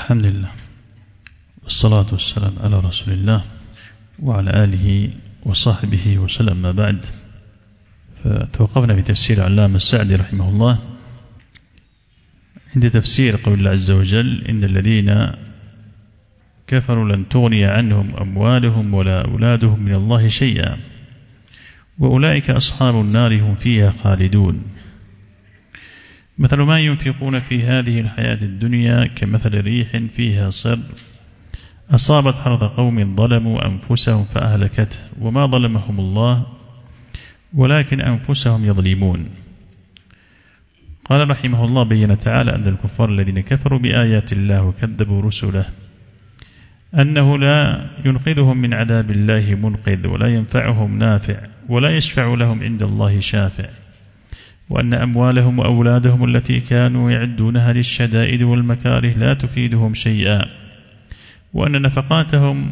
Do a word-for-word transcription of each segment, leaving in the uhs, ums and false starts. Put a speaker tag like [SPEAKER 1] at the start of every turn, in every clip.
[SPEAKER 1] الحمد لله والصلاة والسلام على رسول الله وعلى آله وصحبه وسلم. ما بعد، فتوقفنا في تفسير علامة السعدي رحمه الله عند تفسير قول الله عز وجل: إن الذين كفروا لن تغني عنهم أموالهم ولا أولادهم من الله شيئا وأولئك أصحاب النار هم فيها خالدون. مثل ما ينفقون في هذه الحياة الدنيا كمثل ريح فيها صر أصابت حرث قوم ظلموا أنفسهم فأهلكته وما ظلمهم الله ولكن أنفسهم يظلمون. قال رحمه الله: بين تعالى أن الكفار الذين كفروا بآيات الله وكذبوا رسله أنه لا ينقذهم من عذاب الله منقذ ولا ينفعهم نافع ولا يشفع لهم عند الله شافع، وأن أموالهم وأولادهم التي كانوا يعدونها للشدائد والمكاره لا تفيدهم شيئا، وأن نفقاتهم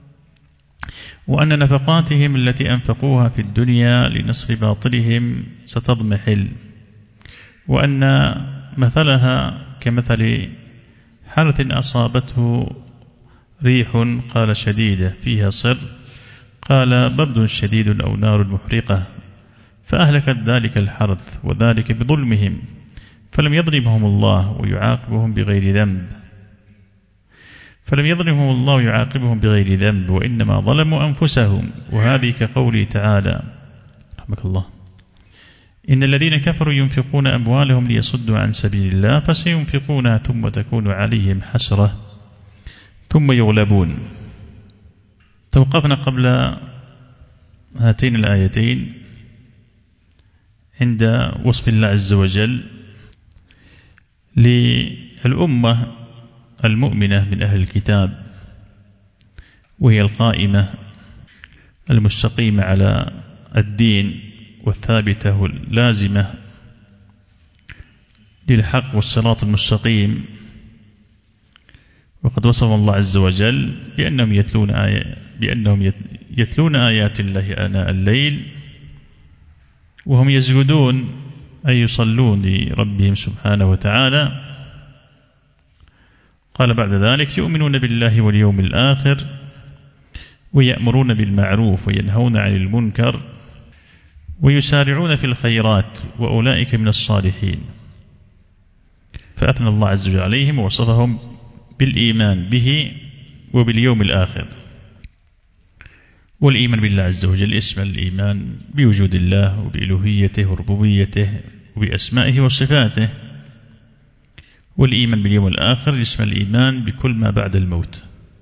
[SPEAKER 1] وأن نفقاتهم التي أنفقوها في الدنيا لنصر باطلهم ستضمحل، وأن مثلها كمثل حرث أصابته ريح قال شديدة فيها صر قال برد شديد أو نار محرقة فأهلكت ذلك الحرث وذلك بظلمهم، فلم يظلمهم الله ويعاقبهم بغير ذنب فلم يظلمهم الله ويعاقبهم بغير ذنب وإنما ظلموا أنفسهم. وهذه كقوله تعالى رحمك الله: إن الذين كفروا ينفقون أموالهم ليصدوا عن سبيل الله فسينفقونها ثم تكون عليهم حسرة ثم يغلبون. توقفنا قبل هاتين الآيتين عند وصف الله عز وجل للأمة المؤمنة من أهل الكتاب، وهي القائمة المستقيمة على الدين والثابتة واللازمة للحق والصراط المستقيم. وقد وصف الله عز وجل بأنهم يتلون آية بأنهم يتلون آيات الله آناء الليل وهم يسجدون أي يصلون لربهم سبحانه وتعالى. قال بعد ذلك: يؤمنون بالله واليوم الآخر ويأمرون بالمعروف وينهون عن المنكر ويسارعون في الخيرات وأولئك من الصالحين. فأثنى الله عز وجل عليهم ووصفهم بالإيمان به وباليوم الآخر. والإيمان بالله عز وجل اسم الإيمان بوجود الله وبإلوهيته وربوبيته وبأسمائه وصفاته، والإيمان باليوم الآخر اسم الإيمان بكل ما بعد الموت،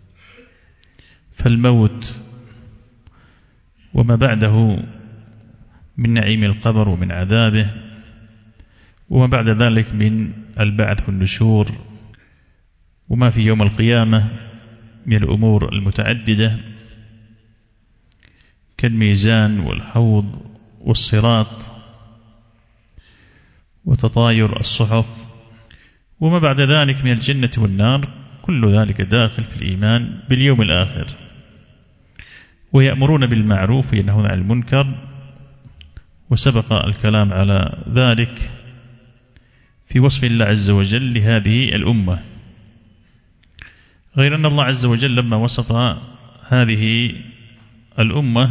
[SPEAKER 1] فالموت وما بعده من نعيم القبر ومن عذابه، وما بعد ذلك من البعث والنشور، وما في يوم القيامة من الأمور المتعددة كالميزان والحوض والصراط وتطاير الصحف، وما بعد ذلك من الجنة والنار، كل ذلك داخل في الإيمان باليوم الآخر. ويأمرون بالمعروف وينهون عن المنكر، وسبق الكلام على ذلك في وصف الله عز وجل لهذه الأمة. غير أن الله عز وجل لما وصف هذه الأمة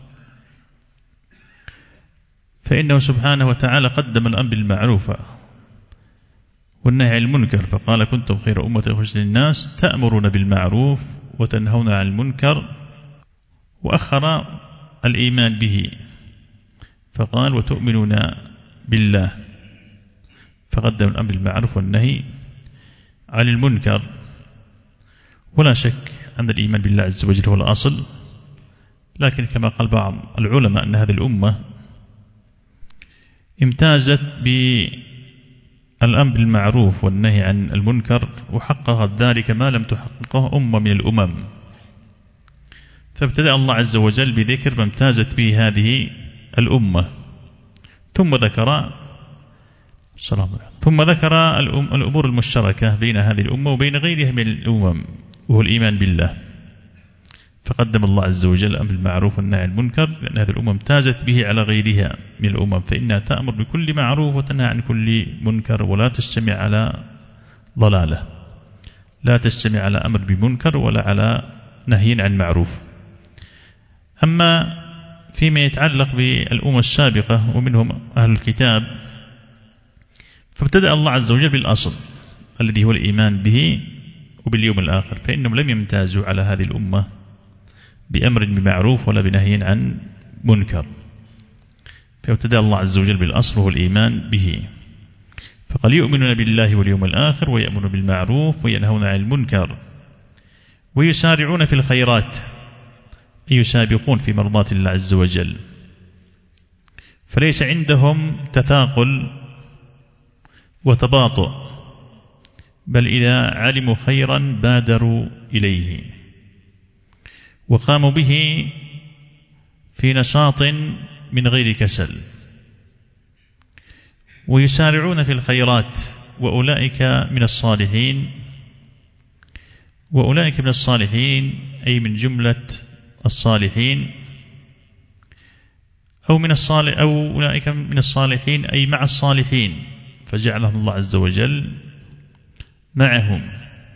[SPEAKER 1] فإنه سبحانه وتعالى قدم الأمر بالمعروف والنهي عن المنكر، فقال: كنتم خير أمة أخرجت للناس تأمرون بالمعروف وتنهون عن المنكر، وأخر الإيمان به فقال: وتؤمنون بالله، فقدم الأمر بالمعروف والنهي عن المنكر. ولا شك أن الإيمان بالله عز وجل هو الأصل، لكن كما قال بعض العلماء أن هذه الأمة امتازت بالأمر بالمعروف والنهي عن المنكر وحققت ذلك ما لم تحققه أمة من الأمم، فابتدأ الله عز وجل بذكر ما امتازت به هذه الأمة، ثم ذكر ثم ذكر الأمور المشتركة بين هذه الأمة وبين غيرها من الأمم، وهو الإيمان بالله، فقدم الله عز وجل الأمر بالمعروف والنهي عن المنكر لأن هذه الأمة امتازت به على غيرها من الأمم، فإنها تأمر بكل معروف وتنهى عن كل منكر ولا تجتمع على ضلالة. لا تجتمع على أمر بمنكر ولا على نهي عن معروف. أما فيما يتعلق بالأمم السابقة ومنهم أهل الكتاب، فابتدأ الله عز وجل بالأصل الذي هو الإيمان به وباليوم الآخر، فإنهم لم يمتازوا على هذه الأمة بأمر بمعروف ولا بنهي عن منكر، فابتدأ الله عز وجل بالأصل وهو الإيمان به. فقال يؤمنون بالله واليوم الآخر ويأمرون بالمعروف وينهون عن المنكر ويسارعون في الخيرات، أي يسابقون في مرضات الله عز وجل، فليس عندهم تثاقل وتباطؤ، بل إذا علموا خيرا بادروا إليه وقاموا به في نشاط من غير كسل، ويسارعون في الخيرات، وأولئك من الصالحين. وأولئك من الصالحين أي من جملة الصالحين، أو من الصالح أو أولئك من الصالحين أي مع الصالحين، فجعلهم الله عز وجل معهم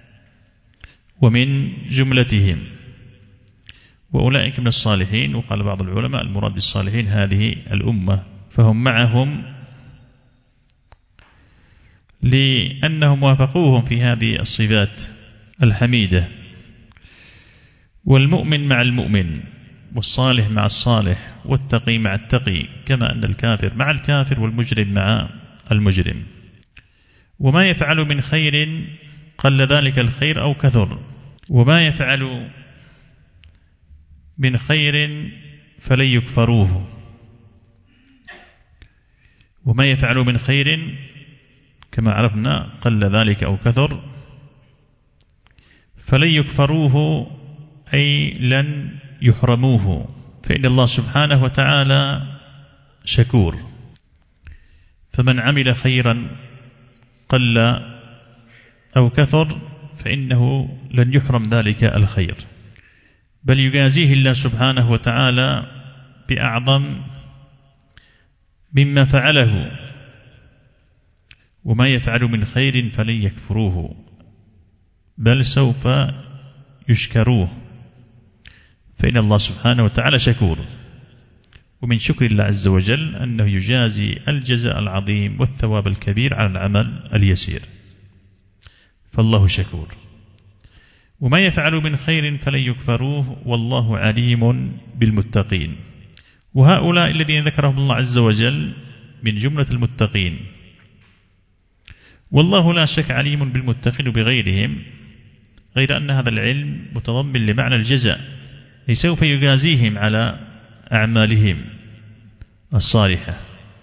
[SPEAKER 1] ومن جملتهم. وأولئك من الصالحين، وقال بعض العلماء المراد بالصالحين هذه الأمة، فهم معهم لأنهم وافقوهم في هذه الصفات الحميدة. والمؤمن مع المؤمن، والصالح مع الصالح، والتقي مع التقي، كما أن الكافر مع الكافر والمجرم مع المجرم. وما يفعل من خير قل ذلك الخير أو كثر، وما يفعل من خير فلن يكفروه، وما يفعل من خير كما عرفنا قل ذلك أو كثر فلن يكفروه أي لن يحرموه، فإن الله سبحانه وتعالى شكور، فمن عمل خيرا قل أو كثر فإنه لن يحرم ذلك الخير، بل يجازيه الله سبحانه وتعالى بأعظم مما فعله. وما يفعل من خير فلن يكفروه بل سوف يشكروه، فإن الله سبحانه وتعالى شكور. ومن شكر الله عز وجل أنه يجازي الجزاء العظيم والثواب الكبير على العمل اليسير، فالله شكور. وما يفعل من خير فلن يكفروه والله عليم بالمتقين. وهؤلاء الذين ذكرهم الله عز وجل من جملة المتقين، والله لا شك عليم بالمتقين بغيرهم، غير أن هذا العلم متضمن لمعنى الجزاء، أي سوف يجازيهم على أعمالهم الصالحة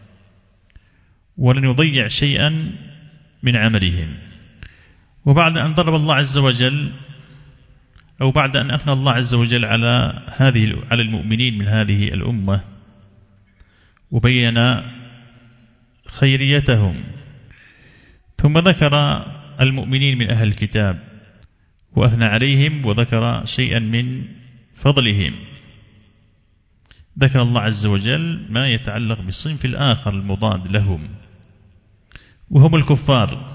[SPEAKER 1] ولن يضيع شيئا من عملهم. وبعد أن ضرب الله عز وجل أو بعد أن أثنى الله عز وجل على هذه على المؤمنين من هذه الأمة وبين خيريتهم، ثم ذكر المؤمنين من أهل الكتاب وأثنى عليهم وذكر شيئا من فضلهم. ذكر الله عز وجل ما يتعلق بالصنف الآخر المضاد لهم وهم الكفار،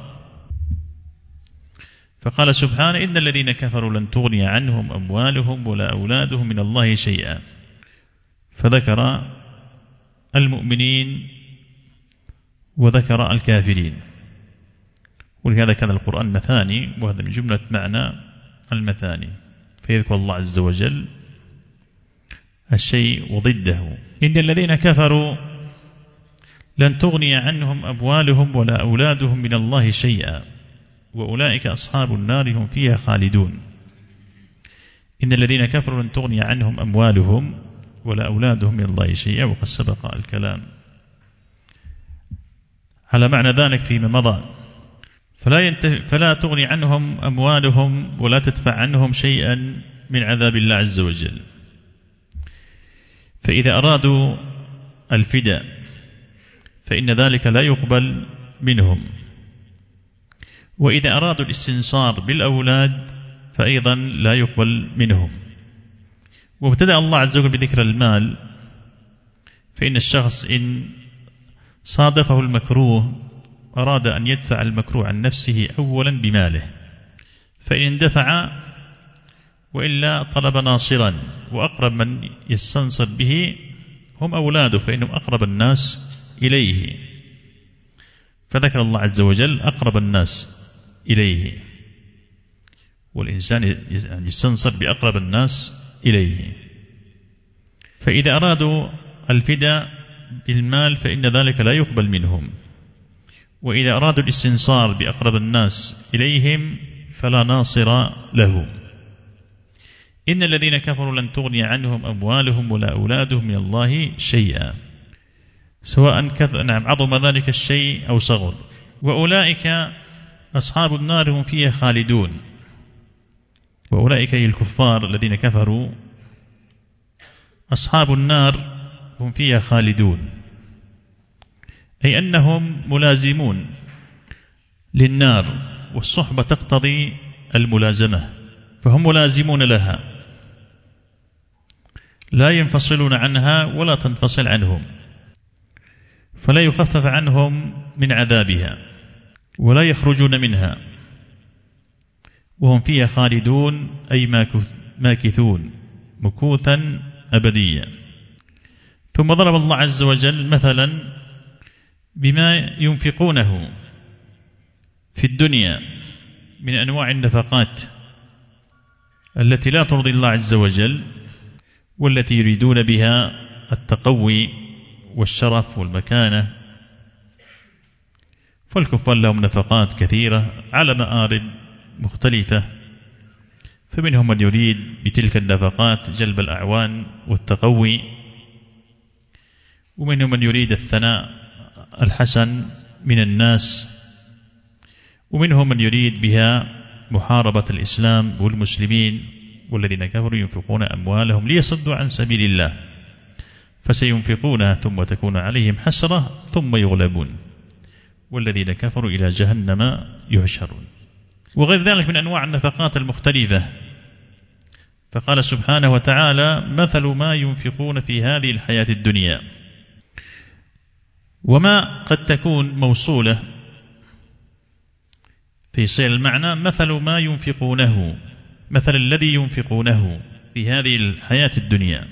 [SPEAKER 1] فقال سبحانه إن الذين كفروا لن تغني عنهم أموالهم ولا أولادهم من الله شيئا، فذكر المؤمنين وذكر الكافرين. ولهذا كان القرآن مثاني، وهذا من جملة معنى المثاني، فيذكر الله عز وجل الشيء وضده. إن الذين كفروا لن تغني عنهم أموالهم ولا أولادهم من الله شيئا وأولئك أصحاب النار هم فيها خالدون. إن الذين كفروا لن تغني عنهم أموالهم ولا أولادهم من الله شيئا، وقد سبق الكلام على معنى ذلك فيما مضى. فلا, فلا تغني عنهم أموالهم ولا تدفع عنهم شيئا من عذاب الله عز وجل. فإذا أرادوا الفداء فإن ذلك لا يقبل منهم، وإذا أرادوا الاستنصار بالأولاد فأيضا لا يقبل منهم. وابتدأ الله عز وجل بذكر المال، فإن الشخص إن صادفه المكروه أراد أن يدفع المكروه عن نفسه أولا بماله، فإن اندفع وإلا طلب ناصرا، وأقرب من يستنصر به هم أولاده فإنهم أقرب الناس إليه، فذكر الله عز وجل أقرب الناس إليه، والإنسان يستنصر بأقرب الناس إليه. فإذا أرادوا الفداء بالمال فإن ذلك لا يقبل منهم، وإذا أرادوا الاستنصار بأقرب الناس إليهم فلا ناصر له. إن الذين كفروا لن تغني عنهم أموالهم ولا أولادهم من الله شيئا، سواء كثر نعم عظم ذلك الشيء أو صغر، وأولئك أصحاب النار هم فيها خالدون. وأولئك الكفار الذين كفروا أصحاب النار هم فيها خالدون، أي أنهم ملازمون للنار، والصحبة تقتضي الملازمة، فهم ملازمون لها لا ينفصلون عنها ولا تنفصل عنهم، فلا يخفف عنهم من عذابها ولا يخرجون منها، وهم فيها خالدون أي ماكثون مكوثا أبديا. ثم ضرب الله عز وجل مثلا بما ينفقونه في الدنيا من أنواع النفقات التي لا ترضي الله عز وجل، والتي يريدون بها التقوي والشرف والمكانة. فالكفار لهم نفقات كثيرة على مآرب مختلفة، فمنهم من يريد بتلك النفقات جلب الأعوان والتقوي، ومنهم من يريد الثناء الحسن من الناس، ومنهم من يريد بها محاربة الإسلام والمسلمين. والذين كفروا ينفقون أموالهم ليصدوا عن سبيل الله فسينفقونها ثم تكون عليهم حسرة ثم يغلبون والذين كفروا إلى جهنم يحشرون. وغير ذلك من أنواع النفقات المختلفة. فقال سبحانه وتعالى: مثل ما ينفقون في هذه الحياة الدنيا. وما قد تكون موصولة في صيغ المعنى مثل ما ينفقونه، مثل الذي ينفقونه في هذه الحياة الدنيا،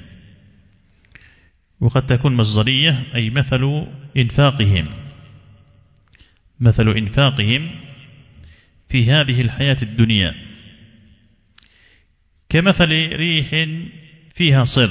[SPEAKER 1] وقد تكون مصدرية أي مثل إنفاقهم، مثل إنفاقهم في هذه الحياة الدنيا كمثل ريح فيها صر.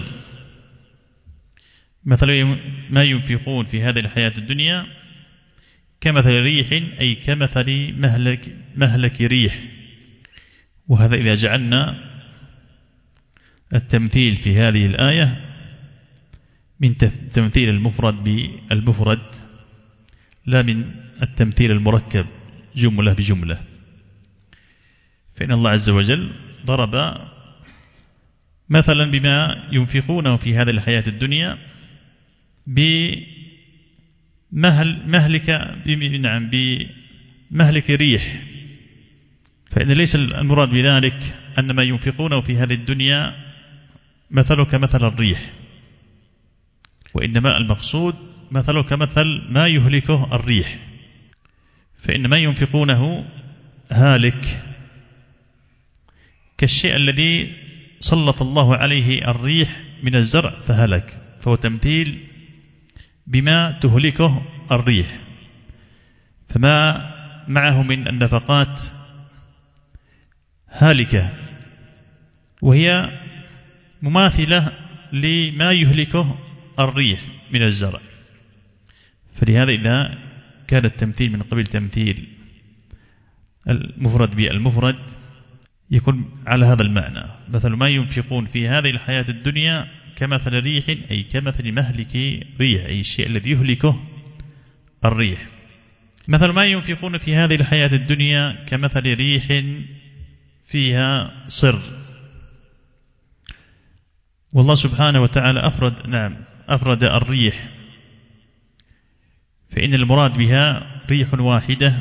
[SPEAKER 1] مثل ما ينفقون في هذه الحياة الدنيا كمثل ريح أي كمثل مهلك, مهلك ريح. وهذا إذا جعلنا التمثيل في هذه الآية من تمثيل المفرد بالمفرد لا من التمثيل المركب جملة بجملة، فإن الله عز وجل ضرب مثلا بما ينفقونه في هذه الحياة الدنيا بمهل مهلك نعم بمهلك ريح. فإن ليس المراد بذلك أن ما ينفقونه في هذه الدنيا مثله كمثل الريح، وإنما المقصود مثله كمثل ما يهلكه الريح. فإن ما ينفقونه هالك كالشيء الذي سلط الله عليه الريح من الزرع فهلك، فهو تمثيل بما تهلكه الريح. فما معه من النفقات هالكة وهي مماثلة لما يهلكه الريح من الزرع. فلهذا إذا كان التمثيل من قبل تمثيل المفرد بالمفرد يكون على هذا المعنى: مثل ما ينفقون في هذه الحياة الدنيا كمثل ريح أي كمثل مهلك ريح، أي الشيء الذي يهلكه الريح. مثل ما ينفقون في هذه الحياة الدنيا كمثل ريح فيها صر. والله سبحانه وتعالى أفرد نعم أفرد الريح، فإن المراد بها ريح واحدة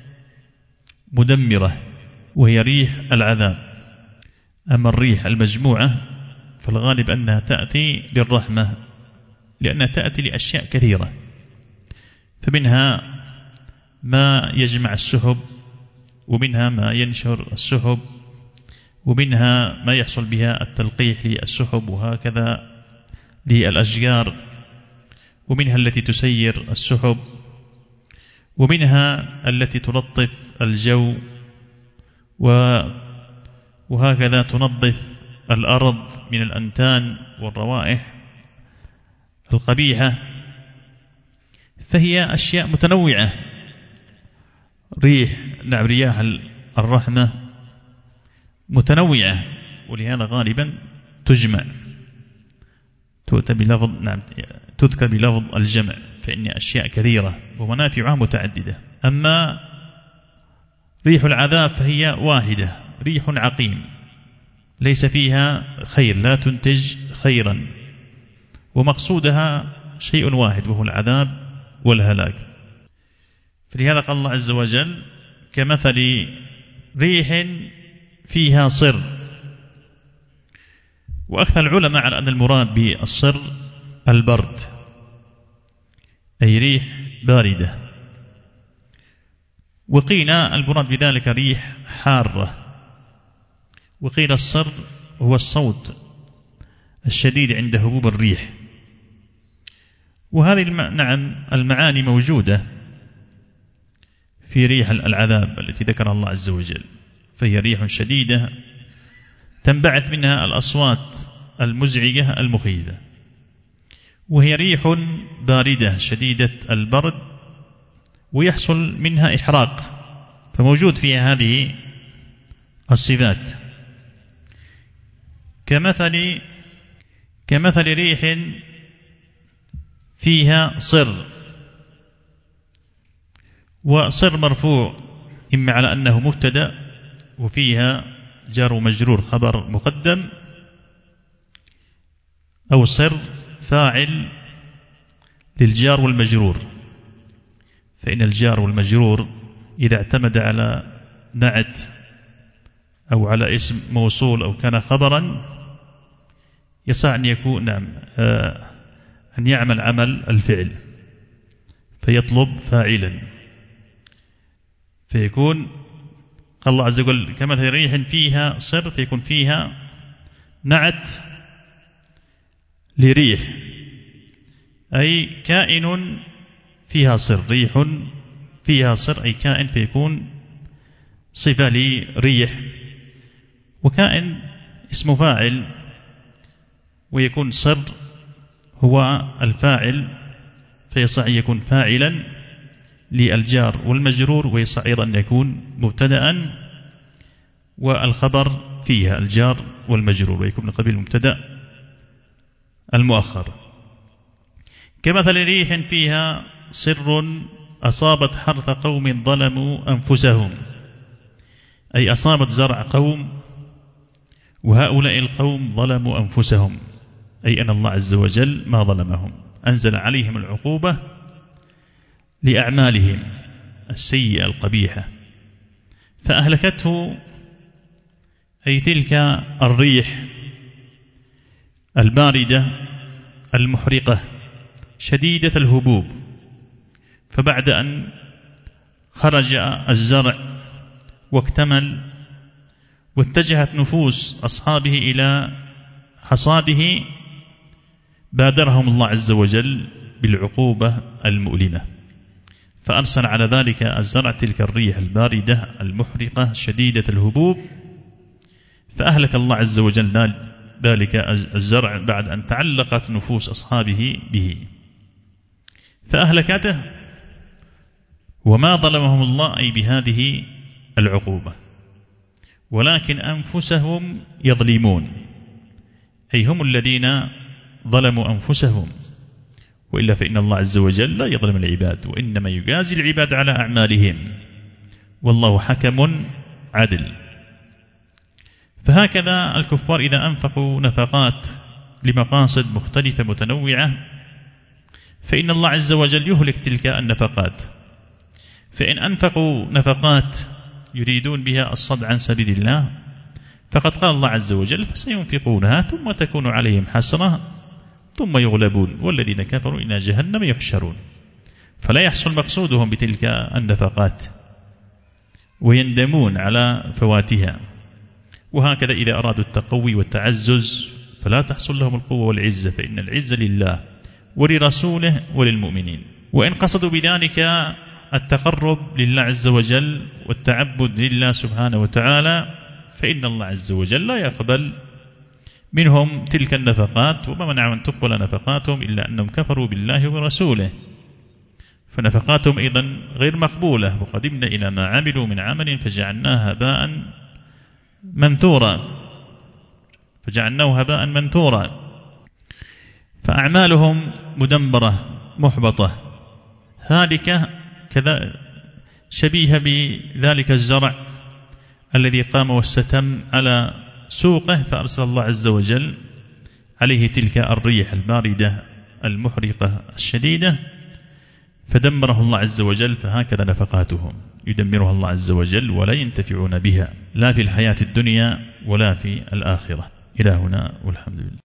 [SPEAKER 1] مدمرة وهي ريح العذاب. أما الريح المجموعة فالغالب أنها تأتي للرحمة، لأنها تأتي لأشياء كثيرة، فمنها ما يجمع السحب، ومنها ما ينشر السحب، ومنها ما يحصل بها التلقيح للسحب وهكذا للأشجار، ومنها التي تسير السحب، ومنها التي تلطف الجو وهكذا تنظف الأرض من الأنتان والروائح القبيحة. فهي أشياء متنوعة، ريح نعم رياح الرحمة متنوعة، ولهذا غالبا تجمع تؤتى بلفظ نعم تذكر بلفظ الجمع، فإن أشياء كثيرة ومنافعها متعددة. أما ريح العذاب فهي واحدة، ريح عقيم ليس فيها خير، لا تنتج خيرا، ومقصودها شيء واحد وهو العذاب والهلاك. فلهذا قال الله عز وجل كمثل ريح فيها صر. وأكثر العلماء على أن المراد بالصر البرد، أي ريح باردة، وقيل المراد بذلك ريح حارة، وقيل الصر هو الصوت الشديد عند هبوب الريح. وهذه نعم المعاني موجودة في ريح العذاب التي ذكر الله عز وجل، فهي ريح شديدة تنبعث منها الأصوات المزعجة المخيفة، وهي ريح باردة شديدة البرد ويحصل منها إحراق، فموجود فيها هذه الصفات. كمثل كمثل ريح فيها صر، وصر مرفوع إما على أنه مبتدأ وفيها جار ومجرور خبر مقدم، أو صر فاعل للجار والمجرور، فإن الجار والمجرور إذا اعتمد على نعت أو على اسم موصول أو كان خبرا يصح أن يكون نعم آه أن يعمل عمل الفعل فيطلب فاعلا، فيكون قال الله عز وجل كمثل ريح فيها صر، فيكون فيها نعت لريح، أي كائن فيها صر، ريح فيها صر أي كائن، فيكون صفة لريح، وكائن اسم فاعل، ويكون صر هو الفاعل، فيصح أن يكون فاعلا للجار والمجرور، ويصح أيضا أن يكون مبتدأ والخبر فيها الجار والمجرور، ويكون من قبيل المبتدأ المؤخر. كمثل ريح فيها صر أصابت حرث قوم ظلموا أنفسهم، أي أصابت زرع قوم وهؤلاء القوم ظلموا أنفسهم، أي أن الله عز وجل ما ظلمهم، أنزل عليهم العقوبة لأعمالهم السيئة القبيحة فأهلكته، أي تلك الريح الباردة المحرقة شديدة الهبوب. فبعد أن خرج الزرع واكتمل واتجهت نفوس أصحابه إلى حصاده بادرهم الله عز وجل بالعقوبة المؤلمة، فأرسل على ذلك الزرع تلك الريح الباردة المحرقة شديدة الهبوب، فأهلك الله عز وجل ذلك الزرع بعد أن تعلقت نفوس أصحابه به، فأهلكته وما ظلمهم الله أي بهذه العقوبة، ولكن أنفسهم يظلمون، أي هم الذين ظلموا أنفسهم، وإلا فإن الله عز وجل لا يظلم العباد، وإنما يجازي العباد على أعمالهم، والله حكم عدل. فهكذا الكفار إذا أنفقوا نفقات لمقاصد مختلفة متنوعة فإن الله عز وجل يهلك تلك النفقات. فإن أنفقوا نفقات يريدون بها الصد عن سبيل الله فقد قال الله عز وجل فسينفقونها ثم تكون عليهم حسرة ثم يغلبون والذين كفروا إلى جهنم يحشرون، فلا يحصل مقصودهم بتلك النفقات ويندمون على فواتها، وهكذا إذا أرادوا التقوي والتعزز فلا تحصل لهم القوة والعزة، فإن العزة لله ولرسوله وللمؤمنين. وإن قصدوا بذلك التقرب لله عز وجل والتعبد لله سبحانه وتعالى فإن الله عز وجل لا يقبل منهم تلك النفقات، وما منع أن تقبل نفقاتهم إلا أنهم كفروا بالله ورسوله، فنفقاتهم أيضا غير مقبولة. وقدمنا إلى ما عملوا من عمل فجعلناه هباء منثورا فجعلناه هباء منثورا فأعمالهم مدمرة محبطة هالكة، كذا شبيه بذلك الزرع الذي قام واستتم على سوقه فأرسل الله عز وجل عليه تلك الريح الباردة المحرقة الشديدة فدمره الله عز وجل. فهكذا نفقاتهم يدمرها الله عز وجل ولا ينتفعون بها لا في الحياة الدنيا ولا في الآخرة. إلى هنا والحمد لله.